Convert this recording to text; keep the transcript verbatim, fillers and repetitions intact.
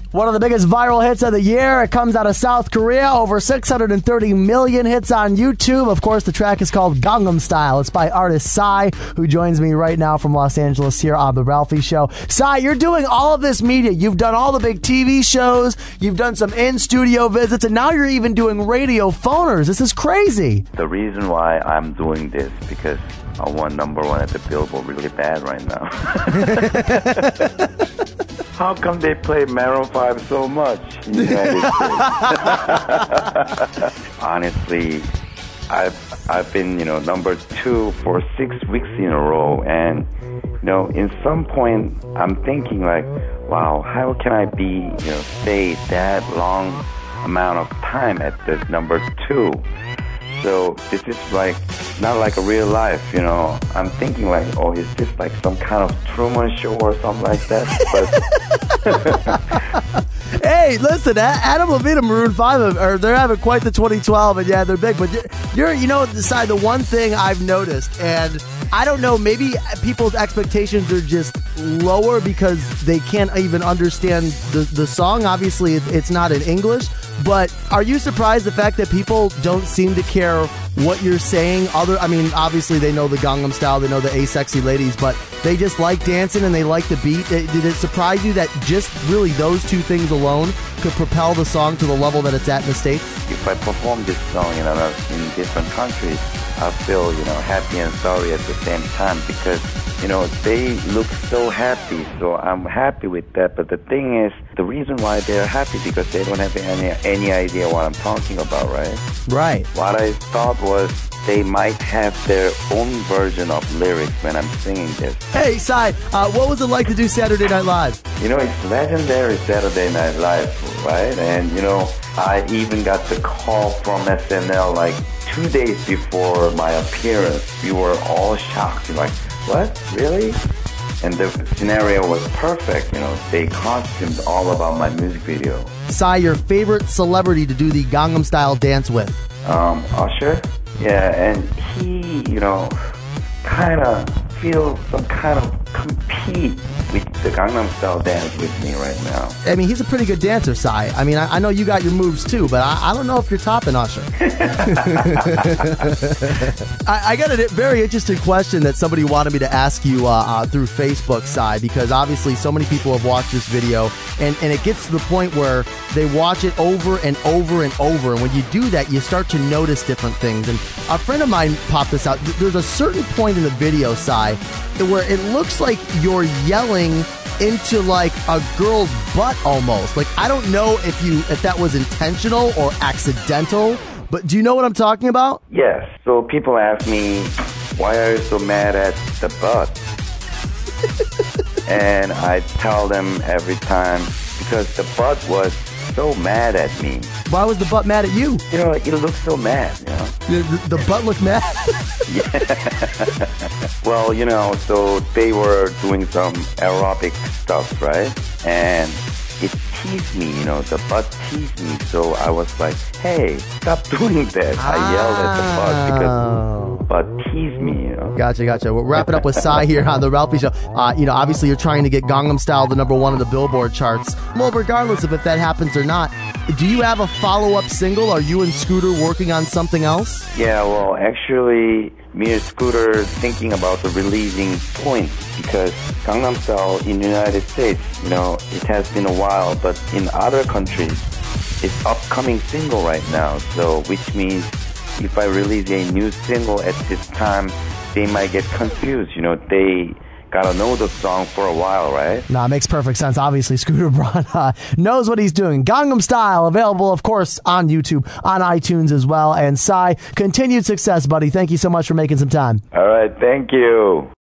One of the biggest viral hits of the year. It comes out of South Korea. Over six hundred thirty million hits on YouTube. Of course, the track is called Gangnam Style. It's by artist Psy, who joins me right now from Los Angeles here on The Ralphie Show. Psy, you're doing all of this media. You've done all the big T V shows. You've done some in-studio visits. And now you're even doing radio phoners. This is crazy. The reason why I'm doing this, because I want number one at the Billboard really bad right now. How come they play Maroon five so much in the United States? Honestly, I've I've been, you know, number two for six weeks in a row, and you know, in some point, I'm thinking like, wow, how can I be, you know, stay that long amount of time at the number two? So this is like not like a real life, you know. I'm thinking like, oh, is this like some kind of Truman Show or something like that? But hey, listen, Adam Levine and Maroon five, are they're having quite the twenty twelve, and yeah, they're big. But you're, you know, decide the one thing I've noticed, and I don't know, maybe people's expectations are just lower because they can't even understand the the song. Obviously, it's not in English. But are you surprised the fact that people don't seem to care what you're saying? Other, I mean, obviously they know the Gangnam Style, they know the A-Sexy Ladies, but they just like dancing and they like the beat. Did it surprise you that just really those two things alone could propel the song to the level that it's at in the States? If I perform this song in, other, in different countries, I feel, you know, happy and sorry at the same time because, you know, they look so happy, so I'm happy with that. But the thing is, the reason why they're happy because they don't have any any idea what I'm talking about, right? Right. What I thought was they might have their own version of lyrics when I'm singing this. Hey, Psy, uh, what was it like to do Saturday Night Live? You know, it's legendary Saturday Night Live, right? And, you know, I even got the call from S N L like two days before my appearance. We were all shocked. Like, what? Really? And the scenario was perfect. You know, they costumed all about my music video. Psy, your favorite celebrity to do the Gangnam Style dance with? Um, Usher. Yeah, and he, you know, kind of feels some kind of compete with the Gangnam Style dance with me right now. I mean, he's a pretty good dancer, Psy. I mean, I, I know you got your moves too, but I, I don't know if you're topping Usher. I, I got a very interesting question that somebody wanted me to ask you uh, uh, through Facebook, Psy, because obviously so many people have watched this video, and, and it gets to the point where they watch it over and over and over, and when you do that, you start to notice different things. And a friend of mine popped this out. There's a certain point in the video, Psy, where it looks like you're yelling into like a girl's butt almost. Like, I don't know if you if that was intentional or accidental, but do you know what I'm talking about? Yes. So people ask me, why are you so mad at the butt? And I tell them every time, because the butt was so mad at me. Why was the butt mad at you? You know, it looked so mad, you know. The, the, the butt looked mad? Yeah. Well, you know, so they were doing some aerobic stuff, right? And it teased me, you know, the butt teased me. So I was like, hey, stop doing that. Oh. I yelled at the butt because the butt teased me, you know. Gotcha, gotcha. We're wrapping up with Psy here on The Ralphie Show. Uh, you know, obviously you're trying to get Gangnam Style the number one on the Billboard charts. Well, regardless of if that happens or not, do you have a follow-up single? Are you and Scooter working on something else? Yeah, well, actually, me and Scooter thinking about the releasing point because Gangnam Style in the United States, you know, it has been a while, but in other countries, it's upcoming single right now. So, which means if I release a new single at this time, they might get confused. You know, they gotta know the song for a while, right? Nah, it makes perfect sense. Obviously, Scooter Braun uh, knows what he's doing. Gangnam Style, available, of course, on YouTube, on iTunes as well. And Psy, continued success, buddy. Thank you so much for making some time. All right, thank you.